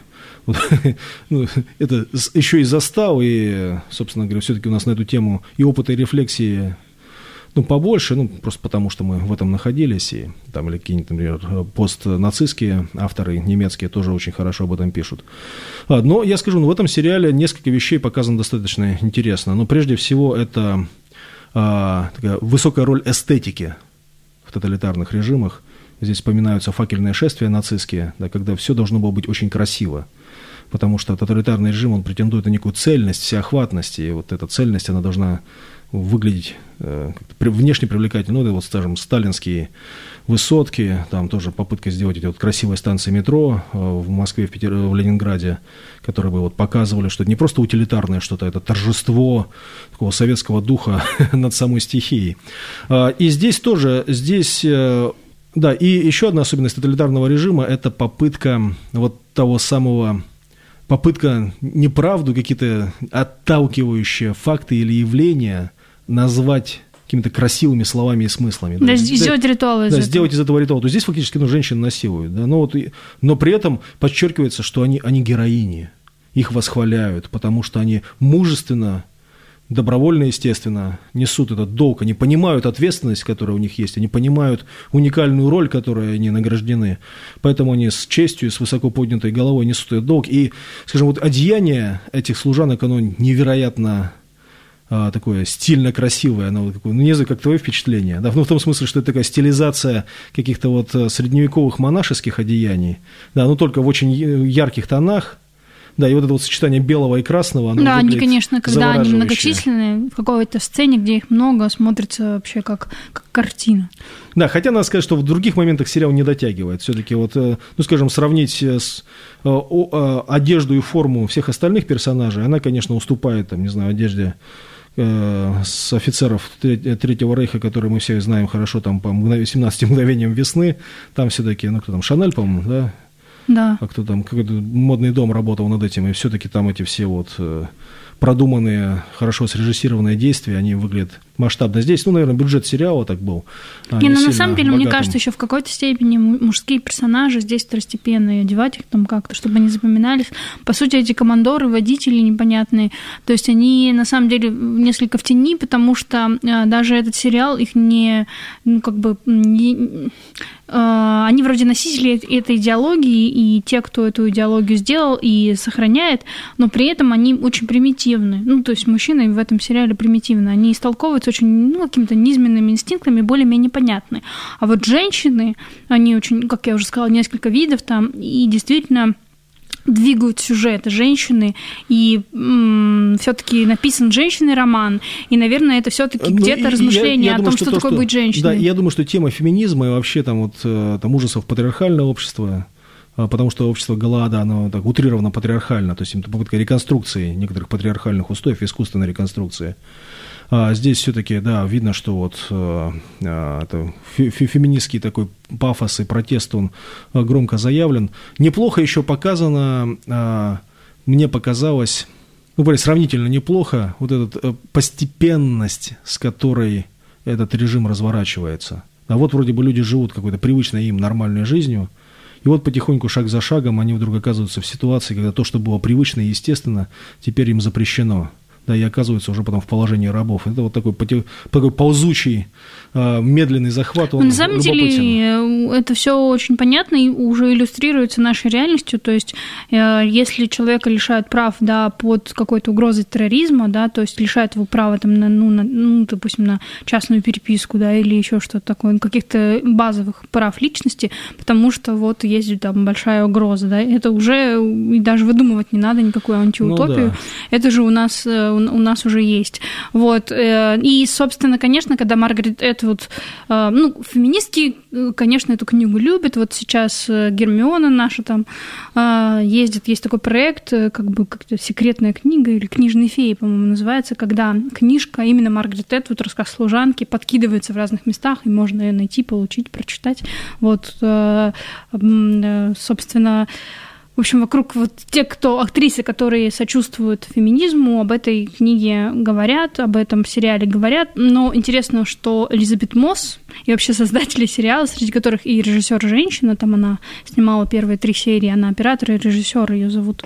это еще и застал, и, собственно говоря, все-таки у нас на эту тему и опыта, и рефлексии побольше, просто потому, что мы в этом находились, и там или какие-нибудь, например, постнацистские авторы немецкие тоже очень хорошо об этом пишут. Но я скажу, в этом сериале несколько вещей показано достаточно интересно. Но прежде всего это такая высокая роль эстетики в тоталитарных режимах. Здесь вспоминаются факельные шествия нацистские, да, когда все должно было быть очень красиво. Потому что тоталитарный режим, он претендует на некую цельность, всеохватность, и вот эта цельность, она должна выглядеть внешне привлекательно. Скажем, сталинские высотки, там тоже попытка сделать эти красивые станции метро в Москве, в Ленинграде, которые бы показывали, что это не просто утилитарное что-то, это торжество такого советского духа над самой стихией. И здесь тоже, да, и еще одна особенность тоталитарного режима – это попытка попытка неправду, какие-то отталкивающие факты или явления назвать какими-то красивыми словами и смыслами. Да, сделать ритуал из этого. Сделать из этого ритуал. То есть здесь фактически женщин насилуют. Да? Но при этом подчеркивается, что они героини. Их восхваляют, потому что они мужественно, добровольно, естественно, несут этот долг. Они понимают ответственность, которая у них есть. Они понимают уникальную роль, которой они награждены. Поэтому они с честью и с высоко поднятой головой несут этот долг. И, скажем, одеяние этих служанок, оно невероятно такое стильно красивое, оно не знаю, как твое впечатление, да, в том смысле, что это такая стилизация каких-то средневековых монашеских одеяний, да, только в очень ярких тонах, да, и это сочетание белого и красного, оно они, конечно, когда они многочисленные, в какой-то сцене, где их много, смотрится вообще как картина. Да, хотя надо сказать, что в других моментах сериал не дотягивает. Все-таки, скажем, сравнить одежду и форму всех остальных персонажей, она, конечно, уступает, одежде с офицеров Третьего Рейха, которые мы все знаем хорошо, там, по 17 мгновениям весны, там все-таки, ну, кто там, Шанель, по-моему, да? Да. А кто там, какой-то модный дом работал над этим, и все-таки там эти все вот продуманные, хорошо срежиссированные действия, они выглядят масштабно. Здесь, ну, наверное, бюджет сериала так был. На самом деле, мне кажется, еще в какой-то степени мужские персонажи здесь второстепенные, одевать их там как-то, чтобы они запоминались. По сути, эти командоры, водители непонятные, то есть они, на самом деле, несколько в тени, потому что даже этот сериал их не, ну, как бы, не, они вроде носители этой идеологии, и те, кто эту идеологию сделал и сохраняет, но при этом они очень примитивны. Ну, то есть мужчины в этом сериале примитивны. Они истолковываются очень, ну, какими-то низменными инстинктами, более-менее понятны. А вот женщины, они очень, как я уже сказала, несколько видов там, и действительно двигают сюжет женщины, и все-таки написан женщинный роман, и, наверное, это все-таки где-то размышление о том, что такое быть женщиной. Да, я думаю, что тема феминизма и вообще там вот там ужасов патриархального общества, потому что общество Галаада, оно так утрированно патриархально, то есть это попытка реконструкции некоторых патриархальных устоев, искусственной реконструкции. Здесь все-таки, да, видно, что вот это феминистский такой пафос и протест, он громко заявлен. Неплохо еще показано, мне показалось, ну, сравнительно неплохо, вот эта постепенность, с которой этот режим разворачивается. А вот вроде бы люди живут какой-то привычной им нормальной жизнью, и вот потихоньку, шаг за шагом, они вдруг оказываются в ситуации, когда то, что было привычно и естественно, теперь им запрещено. Да, и оказываются уже потом в положении рабов. Это вот такой ползучий, медленный захват, он на самом деле это все очень понятно и уже иллюстрируется нашей реальностью. То есть, если человека лишают прав, да, под какой-то угрозой терроризма, да, то есть лишают его права там, допустим, на частную переписку, да, или еще что-то такое, каких-то базовых прав личности, потому что вот есть там большая угроза, да, это уже даже выдумывать не надо никакую антиутопию. Ну, да. Это же у нас уже есть. Вот. И, собственно, конечно, когда Маргарет Этвуд, ну, феминистки, конечно, эту книгу любят. Вот сейчас Гермиона наша там ездит, есть такой проект, как бы как-то секретная книга или книжные феи, по-моему, называется, когда книжка, именно Маргарет Этвуд, рассказ служанки, подкидывается в разных местах, и можно ее найти, получить, прочитать. Вот, собственно, в общем, вокруг вот те, кто актрисы, которые сочувствуют феминизму, об этой книге говорят, об этом сериале говорят. Но интересно, что Элизабет Мосс и вообще создатели сериала, среди которых и режиссер женщина, там она снимала первые 3 серии, она оператор и режиссер, ее зовут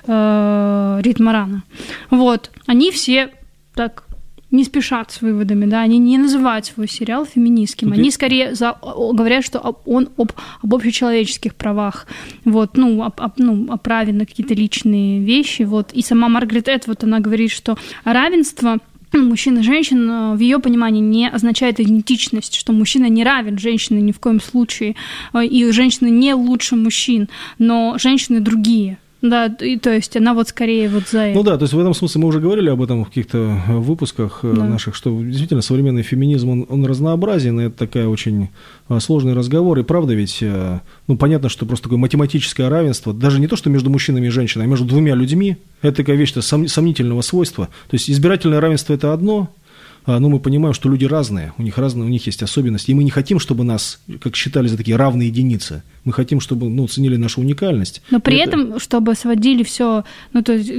Рит Морано. Вот, они все так не спешат с выводами, да, они не называют свой сериал феминистским, они скорее говорят, что он об общечеловеческих правах, вот, о праве на какие-то личные вещи, вот, и сама Маргарет Этвуд, она говорит, что равенство мужчин и женщин в ее понимании не означает идентичность, что мужчина не равен женщине ни в коем случае, и женщины не лучше мужчин, но женщины другие. Да, и, то есть она вот скорее вот за это. Ну да, то есть в этом смысле мы уже говорили об этом в каких-то выпусках наших, что действительно современный феминизм, он разнообразен, и это такая очень сложный разговор, и правда ведь, ну понятно, что просто такое математическое равенство, даже не то, что между мужчинами и женщинами, а между двумя людьми, это такая вещь-то сомнительного свойства, то есть избирательное равенство – это одно, но мы понимаем, что люди разные, у них есть особенности, и мы не хотим, чтобы нас, как считали, за такие равные единицы. Мы хотим, чтобы ценили нашу уникальность. Но при этом, чтобы сводили все, то есть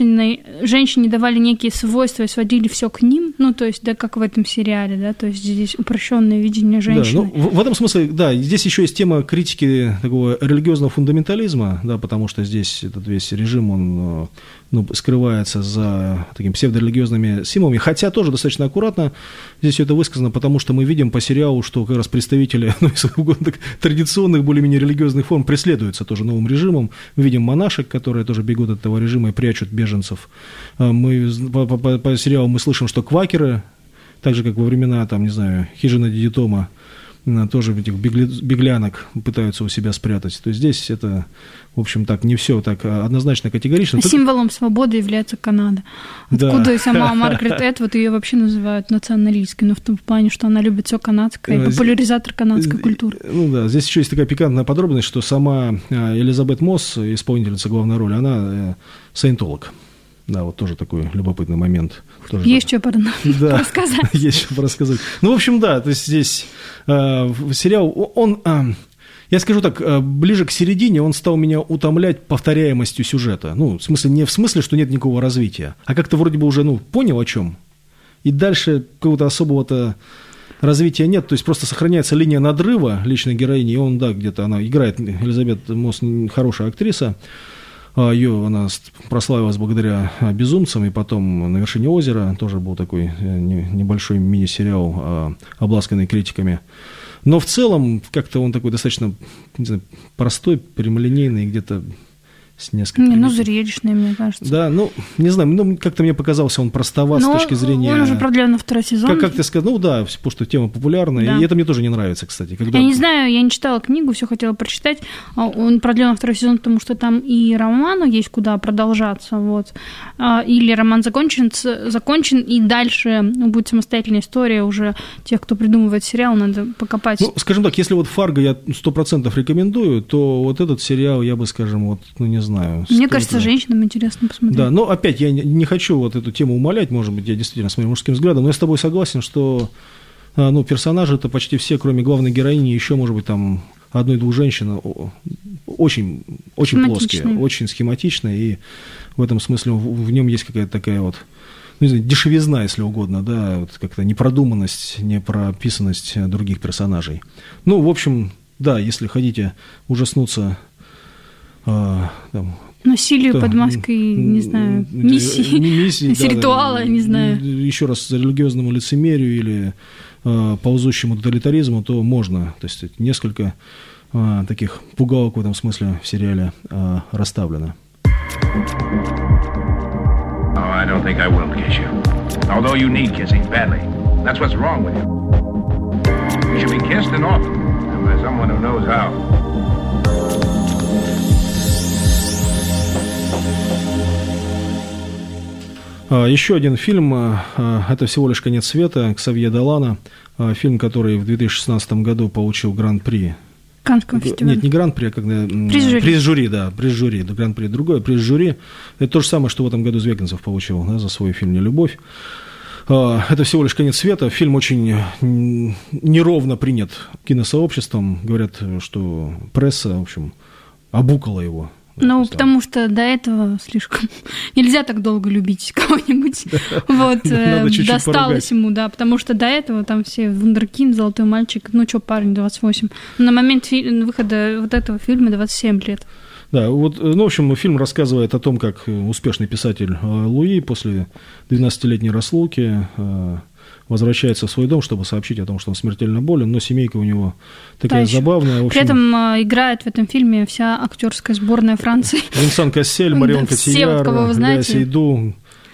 женщине давали некие свойства и сводили все к ним, то есть, да, как в этом сериале, да, то есть здесь упрощенное видение женщины. Да, в этом смысле, да, здесь еще есть тема критики такого религиозного фундаментализма, да, потому что здесь этот весь режим, он скрывается за такими псевдорелигиозными символами, хотя тоже достаточно аккуратно здесь все это высказано, потому что мы видим по сериалу, что как раз представители традиционных более-менее религиозных форм преследуются тоже новым режимом. Мы видим монашек, которые тоже бегут от этого режима и прячут беженцев. Мы по сериалу мы слышим, что квакеры, так же, как во времена, там, не знаю, хижины Дяди Тома, тоже этих беглянок пытаются у себя спрятать. То есть здесь это, в общем, так не все так однозначно категорично. Символом свободы является Канада. Откуда и сама Маргарет Этвуд ее вообще называют националисткой, но в том плане, что она любит все канадское, популяризатор канадской культуры. Ну да, здесь еще есть такая пикантная подробность, что сама Элизабет Мосс, исполнительница главной роли, она саентолог. Да, вот тоже такой любопытный момент. Тоже есть что рассказать. Есть что рассказать. Ну, в общем, да, то есть здесь сериал, он... Я скажу так, ближе к середине он стал меня утомлять повторяемостью сюжета. Ну, в смысле, не в смысле, что нет никакого развития, а как-то вроде бы уже, понял о чем. И дальше какого-то особого-то развития нет, то есть просто сохраняется линия надрыва личной героини, и он, да, где-то она играет, Элизабет Мосс, хорошая актриса, она прославилась благодаря «Безумцам», и потом «На вершине озера» тоже был такой небольшой мини-сериал, обласканный критиками. Но в целом, как-то он такой достаточно, не знаю, простой, прямолинейный, где-то с несколькими... зрелищный, мне кажется. Да, не знаю, как-то мне показался он простоват с точки зрения... Он уже продлен на второй сезон. Как ты сказал, да, потому что тема популярная, да. И это мне тоже не нравится, кстати. Я не знаю, я не читала книгу, все хотела прочитать. Он продлен на второй сезон, потому что там и роману есть куда продолжаться, вот. Или роман закончен, и дальше будет самостоятельная история уже тех, кто придумывает сериал, надо покопать. Скажем так, если вот «Фарго» я 100% рекомендую, то вот этот сериал я бы, скажем, не знаю. Мне кажется, женщинам интересно посмотреть. Да, но опять я не хочу вот эту тему умалять, может быть, я действительно с моим мужским взглядом, но я с тобой согласен, что персонажи-то почти все, кроме главной героини, еще, может быть, там одной-двух женщин очень, очень плоские, очень схематичные, и в этом смысле в нем есть какая-то такая вот, не знаю, дешевизна, если угодно, да, вот как-то непродуманность, непрописанность других персонажей. В общем, да, если хотите ужаснуться насилию под маской, не знаю, миссии, ритуала, не знаю. Еще раз, религиозному лицемерию или ползущему тоталитаризму, то можно. То есть несколько таких пугалок в этом смысле в сериале расставлено. I don't think I will kiss you. Although you need kissing badly. That's what's wrong with you. You should be kissed and often, and by someone who knows how. Еще один фильм, это всего лишь «Конец света» Ксавье Долана, фильм, который в 2016 году получил гран-при. Каннского фестиваля. Нет, не гран-при, а когда... Приз жюри, да, приз жюри, гран-при другое, приз жюри. Это то же самое, что в этом году Звягинцев получил, да, за свой фильм «Нелюбовь». Это всего лишь «Конец света». Фильм очень неровно принят киносообществом. Говорят, что пресса, в общем, обукала его. Потому что до этого слишком... Нельзя так долго любить кого-нибудь. Вот, досталось ему, да, потому что до этого там все вундеркинд, золотой мальчик, парень, 28. На момент выхода вот этого фильма 27 лет. Да, вот, в общем, фильм рассказывает о том, как успешный писатель Луи после 12-летней разлуки возвращается в свой дом, чтобы сообщить о том, что он смертельно болен, но семейка у него такая забавная. Общем... При этом играет в этом фильме вся актерская сборная Франции. Винсан Кассель, Марион Котийяр, Лея Сейду,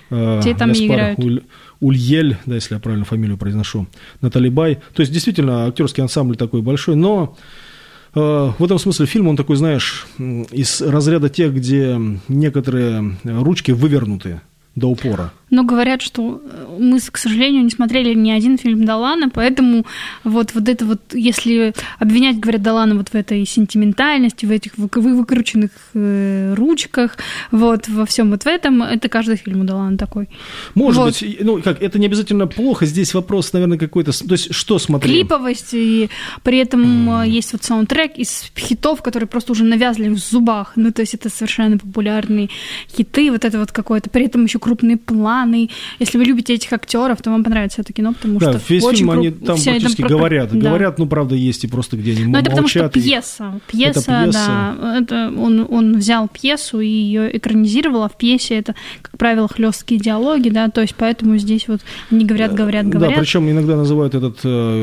Гаспар Ульель, да, если я правильно фамилию произношу, Натали Бай. То есть, действительно, актерский ансамбль такой большой, но в этом смысле фильм, он такой, знаешь, из разряда тех, где некоторые ручки вывернуты до упора. Но говорят, что мы, к сожалению, не смотрели ни один фильм Долана, поэтому вот это вот, если обвинять, говорят, Долана вот в этой сентиментальности, в этих выкрученных ручках, вот во всем вот в этом, это каждый фильм у Долана такой. Может быть, это не обязательно плохо, здесь вопрос, наверное, какой-то, то есть что смотреть? Клиповость, и при этом есть вот саундтрек из хитов, которые просто уже навязли в зубах, то есть это совершенно популярные хиты, вот это вот какое-то, при этом еще крупные планы. Если вы любите этих актеров, то вам понравится это кино, потому что весь очень фильм они там практически говорят. Да. Говорят, правда, есть и просто где они молчат. Это потому что пьеса. Пьеса, да. Он взял пьесу и ее экранизировал, а в пьесе это, как правило, хлесткие диалоги, да, то есть поэтому здесь вот они говорят. Да, причем иногда называют этот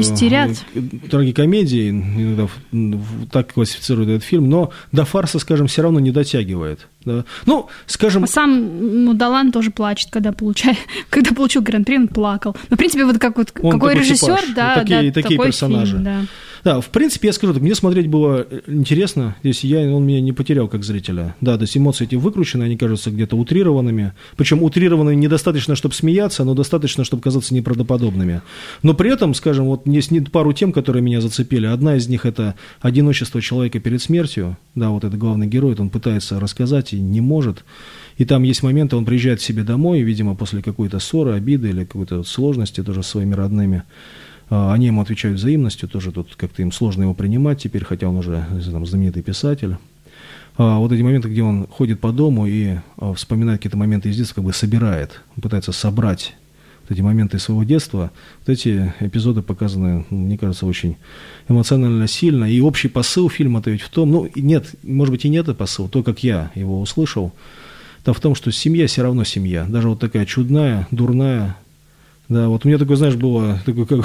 трагикомедией, иногда так классифицируют этот фильм, но до фарса, скажем, все равно не дотягивает. Да. Скажем... Сам Долан тоже плачет, когда получил гран-при, он плакал. Но, в принципе, вот как вот какой режиссер, да, такие такой персонажи. Фильм, да. Да, в принципе, я скажу так, мне смотреть было интересно, здесь он меня не потерял как зрителя. Да, то есть эмоции эти выкручены, они кажутся где-то утрированными, причем утрированными недостаточно, чтобы смеяться, но достаточно, чтобы казаться неправдоподобными. Но при этом, скажем, вот есть пару тем, которые меня зацепили. Одна из них – это одиночество человека перед смертью. Да, вот это главный герой, он пытается рассказать и не может. И там есть моменты, он приезжает к себе домой, видимо, после какой-то ссоры, обиды или какой-то сложности тоже со своими родными. Они ему отвечают взаимностью, тоже тут как-то им сложно его принимать теперь, хотя он уже там знаменитый писатель. Вот эти моменты, где он ходит по дому и вспоминает какие-то моменты из детства, как бы собирает, он пытается собрать вот эти моменты из своего детства. Вот эти эпизоды показаны, мне кажется, очень эмоционально сильно. И общий посыл фильма-то ведь в том, нет, может быть и нет посыл, то, как я его услышал, то в том, что семья все равно семья, даже вот такая чудная, дурная. Да, вот у меня такое, знаешь, было,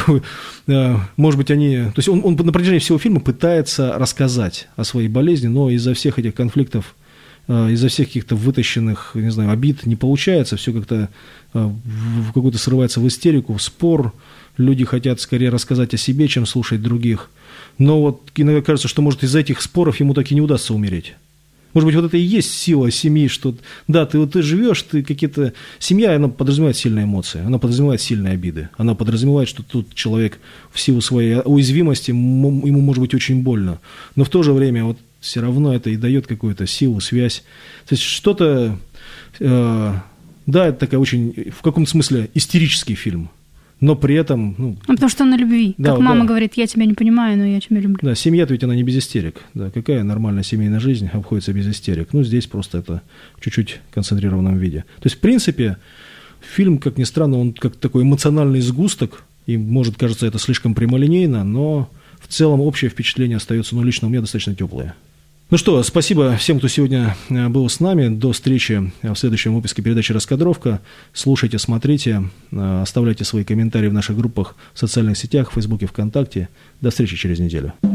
может быть, то есть он на протяжении всего фильма пытается рассказать о своей болезни, но из-за всех этих конфликтов, из-за всех каких-то вытащенных, не знаю, обид не получается, все как-то в какую-то срывается в истерику, в спор, люди хотят скорее рассказать о себе, чем слушать других, но вот иногда кажется, что, может, из-за этих споров ему так и не удастся умереть. Может быть, вот это и есть сила семьи, что, да, ты живешь, ты какие-то... Семья, она подразумевает сильные эмоции, она подразумевает сильные обиды, она подразумевает, что тут человек в силу своей уязвимости, ему может быть очень больно, но в то же время вот все равно это и дает какую-то силу, связь. То есть что-то... да, это такая очень, в каком-то смысле, истерический фильм. Но при этом... потому что он на любви. Да, как мама говорит, я тебя не понимаю, но я тебя люблю. Да, семья-то ведь она не без истерик. Да, какая нормальная семейная жизнь обходится без истерик? Здесь просто это в чуть-чуть концентрированном виде. То есть, в принципе, фильм, как ни странно, он как такой эмоциональный сгусток, и, может, кажется, это слишком прямолинейно, но в целом общее впечатление остается, лично у меня достаточно теплое. Ну что, спасибо всем, кто сегодня был с нами. До встречи в следующем выпуске передачи «Раскадровка». Слушайте, смотрите, оставляйте свои комментарии в наших группах в социальных сетях, в Фейсбуке, ВКонтакте. До встречи через неделю.